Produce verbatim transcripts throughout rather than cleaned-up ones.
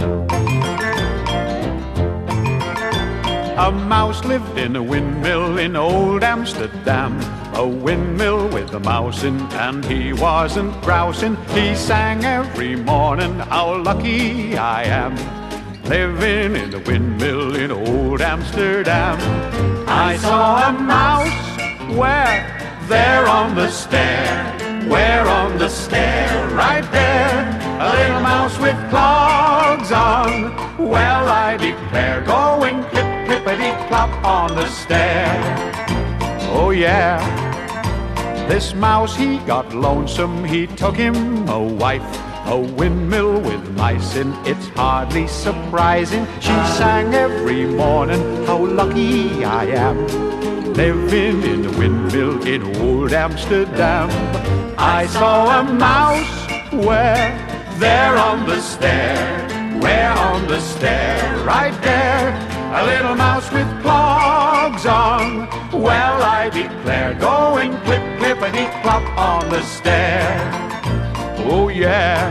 A mouse lived in a windmill in old Amsterdam. A windmill with a mouse in, and he wasn't grousing. He sang every morning, how lucky I am, living in a windmill in old Amsterdam. I saw a mouse where? There on the stair. Where on the stair? Right there. A little mouse with clogs on. Well, I declare, going clip, clippity-clop on the stair. Oh yeah. This mouse, he got lonesome. He took him a wife. A windmill with mice in, it's hardly surprising. She sang every morning, how lucky I am, living in a windmill in old Amsterdam. I saw a mouse where? There on the stair. Where on the stair? Right there. A little mouse with clogs on. Well, I declare, going clip, clippity-clop on the stair. Oh yeah.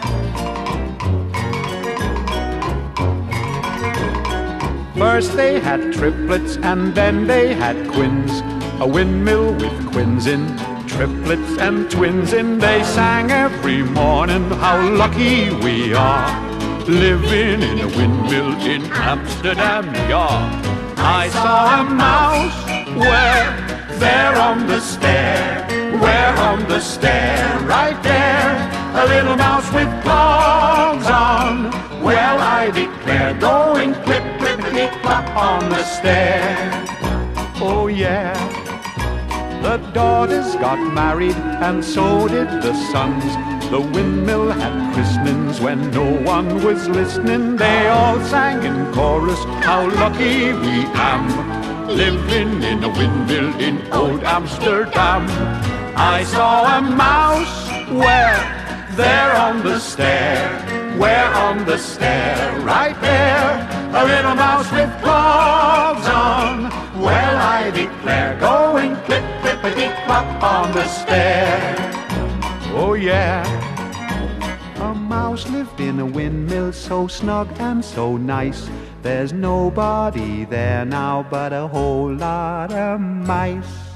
First they had triplets and then they had twins. A windmill with quins in, triplets and twins in. They sang every morning, how lucky we are, living in a windmill in Amsterdam, yeah. I saw a mouse where? There on the stair. Where on the stair? Right there. A little mouse with clogs on. Well, I declare, going clip, clippity-clop on the stair. Oh yeah. The daughters got married and so did the sons. The windmill had christenings when no one was listening. They all sang in chorus, how lucky we am, living in a windmill in old Amsterdam. I saw a mouse where? There on the stair. Where on the stair? Right there. A little mouse with clogs on. Well, I declare, going clip, clippity-clop on the stair. Oh yeah. A mouse lived in a windmill so snug and so nice. There's nobody there now but a whole lot of mice.